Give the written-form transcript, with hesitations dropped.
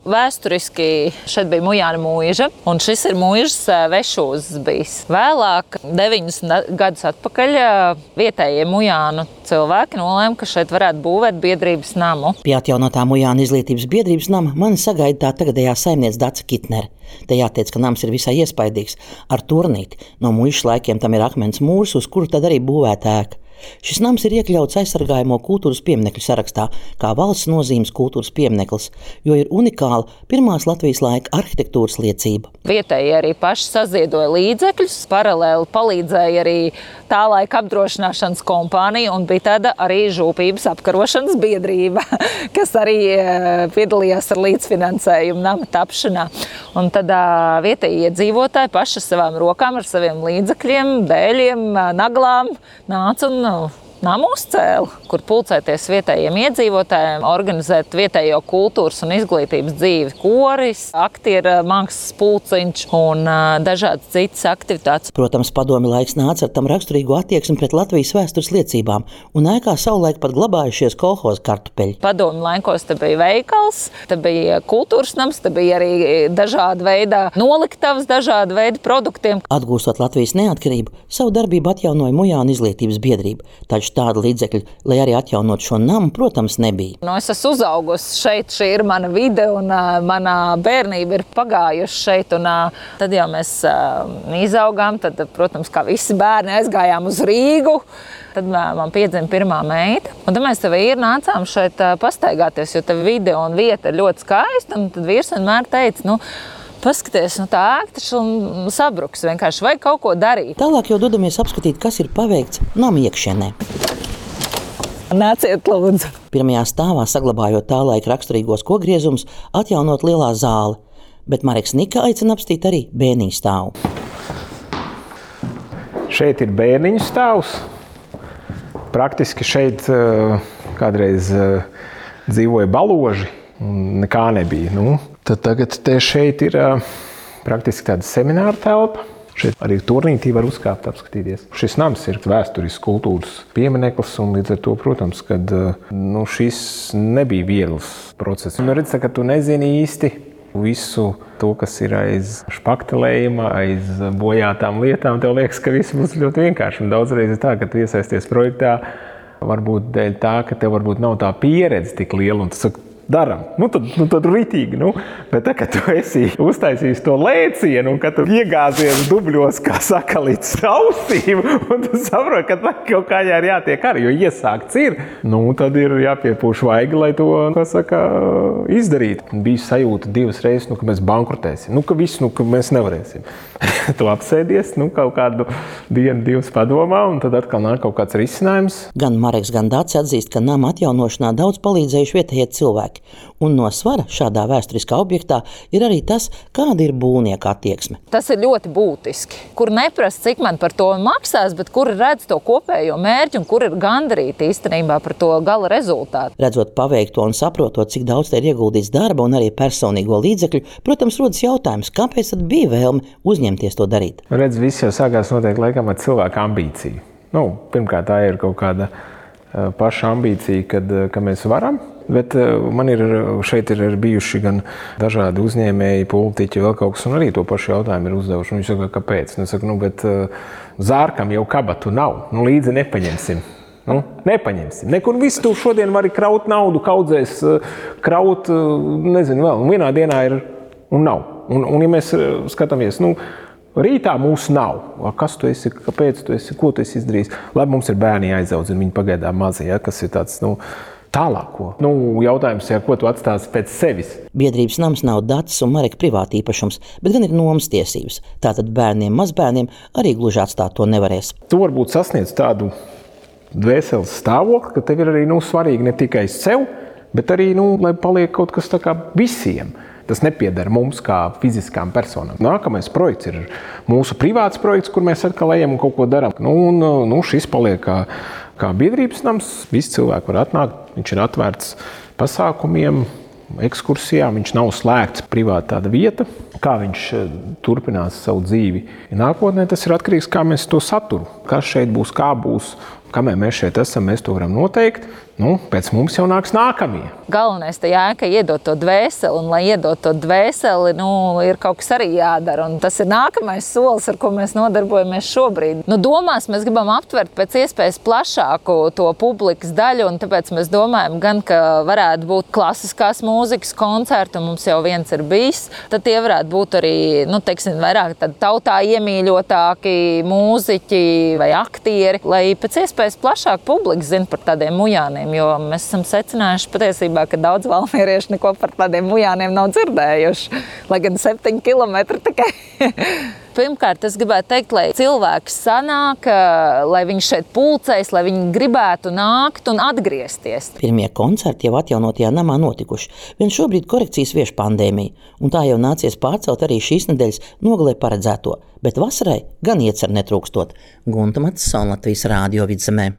Vēsturiski šeit bija Mujāna mūža, un šis ir mūžs Vešūzs bijis. Vēlāk, 90 gadus atpakaļ, vietējie Mujānu cilvēki nolēma, ka šeit varētu būvēt biedrības namu. Pie atjaunotā Mujāna izglītības biedrības nama mani sagaida tā tagadējā saimniece Dace Kitnere. Te jāteic, ka nams ir visai iespaidīgs, ar turnīti. No mūžas laikiem tam ir akmens mūrs, uz kuru tad arī būvēta ēka. Šis nams ir iekļauts aizsargājamo kultūras pieminekļu sarakstā kā valsts nozīmes kultūras piemineklis, jo ir unikāla pirmās Latvijas laika arhitektūras liecība. Vietēji arī paši saziedoja līdzekļus, paralēli palīdzēja arī tā laika apdrošināšanas kompānija un bija tāda arī žūpības apkarošanas biedrība, kas arī piedalījās ar līdzfinansējumu nama tapšanā. Un tad vietēji iedzīvotāji paši savām rokām ar saviem līdzekļiem, dēļiem, naglām nāca un namu uzcēla, kur pulcēties vietējiem iedzīvotājiem, organizēt vietējo kultūras un izglītības dzīvi, koris, aktieru mākslas pulciņš un dažādas citas aktivitātes. Protams, padomju laiks nāca ar tam raksturīgo attieksmi pret Latvijas vēstures liecībām, un ēkā savulaik pat glabājušies kolhoza kartupeļi. Padomju laikos te bija veikals, te bija kultūras nams, te bija arī dažāda veida noliktavas, dažāda veida produktiem. Atgūstot Latvijas neatkarību, savu darbību atjaunoja Mujāna izglītības biedrība. Taču tāda līdzekļa, lai arī atjaunot šo namu, protams, nebija. Es esmu uzaugusi šeit, šī ir mana vide un mana bērnība ir pagājuši šeit. Un, tad jau mēs izaugām, tad, protams, kā visi bērni aizgājām uz Rīgu. Tad man piedzima pirmā meita. Un tad mēs te vīri nācām šeit pastaigāties, jo te vide un vieta ir ļoti skaista. Un tad vīrs vienmēr teica, paskaties, tā ēka taču sabruks vienkārši, vajag kaut ko darīt. Tālāk jau dodamies apskatīt, kas ir paveikts nama iekšienē. Nāciet, lūdzu. Pirmajā stāvā, saglabājot tā laika raksturīgos kogriezumus, atjaunot lielā zāle. Bet Mareks Nika aicina apstīt arī bērniņu stāvu. Šeit ir bērniņu stāvs. Praktiski šeit kādreiz dzīvoja baloži un nekā nebija. Tad tagad šeit ir praktiski tāda semināra telpa. Šeit arī turnītī var uzkāpt, apskatīties. Šis nams ir vēsturisks kultūras piemineklis, un līdz ar to, protams, kad šis nebija viegls process. Redz, ka tu nezini īsti visu to, kas ir aiz špaktelējuma, aiz bojātām lietām. Tev liekas, ka viss būs ļoti vienkārši. Un daudzreiz ir tā, ka tu iesaisties projektā, varbūt dēļ tā, ka tev varbūt nav tā pieredze tik liela, un tu saki, daram. Tad ritīgi. Bet tā, kad tu esi uztaisījis to lēcienu un kad tu iegāzies dubļos, kā saka, līdz ausīm, un tu saproti, ka tā kaut kā ir jātiek arī, jo iesākts ir. Tad ir jāpiepūš vaigi, lai to, kā saka, izdarītu. Bija sajūta divas reizes, ka mēs bankrotēsim. Ka visu, ka mēs nevarēsim. Tu apsēdies, kaut kādu dienu, divas padomā, un tad atkal nāk kaut kāds risinājums. Gan Mareks, gan Dace atzīst, ka nama atjaunošanā daudz palīdzējuši vietējie cilvēki. Un no svara šādā vēsturiskā objektā ir arī tas, kāda ir būvnieka attieksme. Tas ir ļoti būtiski, kur neprasa, cik man par to maksās, bet kur redz to kopējo mērķi un kur ir gandarīti īstenībā par to gala rezultātu. Redzot paveikto un saprotot, cik daudz te ir ieguldīts darba un arī personīgo līdzekļu, protams, rodas jautājums, kāpēc tad bija vēlme uzņemties to darīt? Redz, viss jau sākās noteikti laikam ar cilvēku ambīciju. Pirmkārt, tā ir kaut kāda paša ambīcija, ka mēs varam. Bet man šeit ir bijuši gan dažādi uzņēmēji, politiķi, vēl kaut kas, un arī to pašu jautājumu ir uzdevuši. Viņi saka, kāpēc? Es saku, bet zārkam jau kabatu nav, līdzi nepaņemsim. Nepaņemsim. Nekur visu tu šodien vari kraut naudu, kaudzēs, kraut, nezinu vēl. Un vienā dienā ir un nav. Un ja mēs skatāmies, rītā mūsu nav. Kas tu esi, kāpēc tu esi, ko tu esi izdarījis? Labi, mums ir bērni jāizaudz, un viņi pagaidām mazi, kas ir tāds, tālāko. Jautājums ir, ko tu atstāsi pēc sevis? Biedrības nams nav Daces un Mareka privāti īpašums, bet gan ir nomas tiesības. Tātad bērniem, mazbērniem arī gluži atstāt to nevarēs. Tu varbūt sasniedz tādu dvēseles stāvokli, ka tev ir arī svarīgi ne tikai sev, bet arī, lai paliek kaut kas tā kā visiem. Tas nepieder mums kā fiziskām personām. Nākamais projekts ir mūsu privāts projekts, kur mēs atkal ejam un kaut ko darām. Šis paliek kā biedrības nams. Visi cilvēki var atnākt. Viņš ir atvērts pasākumiem, ekskursijām. Viņš nav slēgts privāti tāda vieta. Kā viņš turpinās savu dzīvi nākotnē, tas ir atkarīgs, kā mēs to saturu. Kas šeit būs, kā būs. kamēr mēs šeit esam, mēs to varam noteikt. Pēc mums jau nāks nākamie. Galvenais tā jēga iedot to dvēseli, un lai iedot to dvēseli, ir kaut kas arī jādara. Un tas ir nākamais solis, ar ko mēs nodarbojamies šobrīd. Domās mēs gribam aptvert pēc iespējas plašāku to publikas daļu, un tāpēc mēs domājam gan, ka varētu būt klasiskās mūzikas koncerti, un mums jau viens ir bijis. Tad tie varētu būt arī, vairāk tautā iemīļotāki mūziķi vai aktieri, lai pēc iespējas plašāk publika zina par tādiem mujāniem. Jo mēs esam secinājuši patiesībā, ka daudz valmierieši neko par tādiem mujāniem nav dzirdējuši. Lai gan 7 kilometri tikai. Pirmkārt, es gribētu teikt, lai cilvēks sanāk, lai viņš šeit pulcējas, lai viņi gribētu nākt un atgriezties. Pirmie koncerti jau atjaunotajā namā notikuši. Vien šobrīd korekcijas vieš pandēmija, un tā jau nācies pārcelt arī šīs nedēļas nogalē paredzēto. Bet vasarai gan iecer netrūkstot. Gunta Matsona, Latvijas Rādio Vidzemē.